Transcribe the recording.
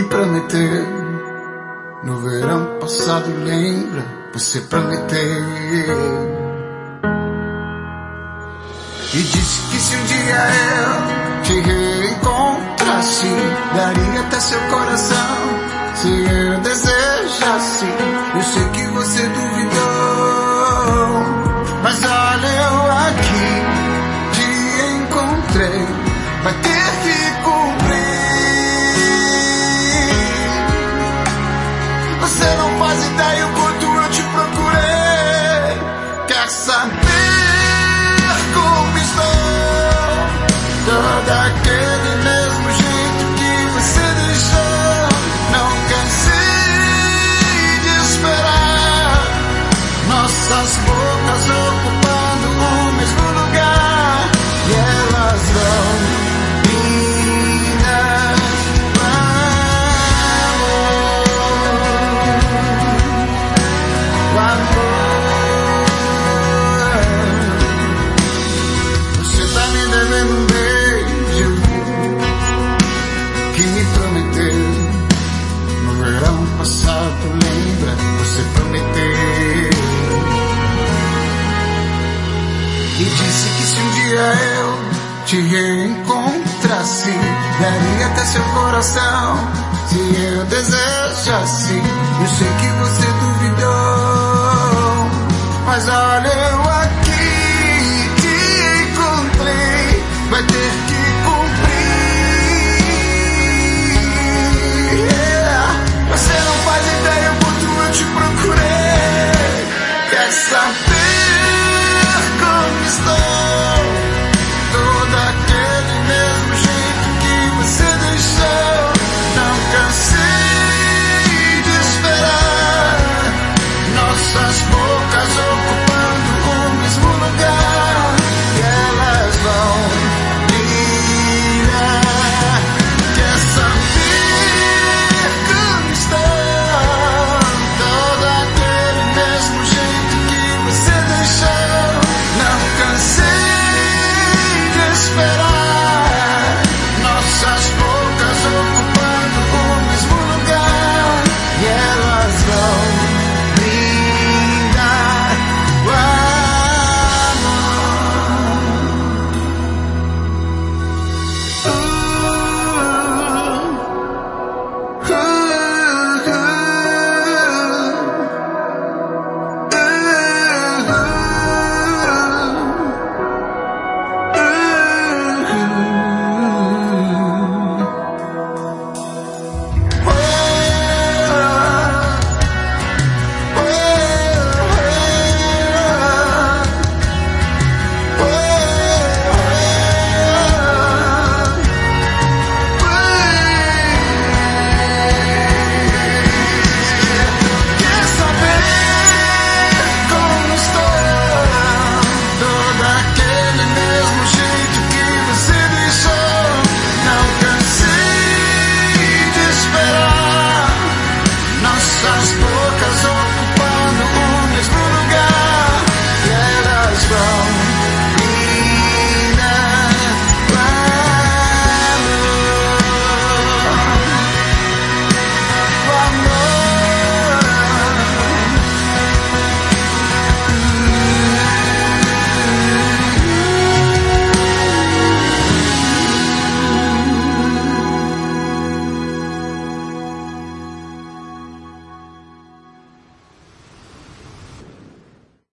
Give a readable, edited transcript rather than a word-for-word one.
prometeu. No verão passado, lembra? Você prometeu. E disse que se um dia eu te reencontrasse, daria até seu coração, se eu desejasse. Eu sei que você duvidou, mas olha eu aqui, te encontrei, vai ter que cumprir. Você não faz ideia o quanto eu te procurei. Quer saber como estou? Todo aquele mesmo jeito que você deixou. Não cansei de esperar. Nossas bocas ocupando o mesmo lugar. E elas vão lembra, você prometeu. E disse que se um dia eu te reencontrasse, daria até seu coração, se eu desejasse. Eu sei que você duvidou, mas olha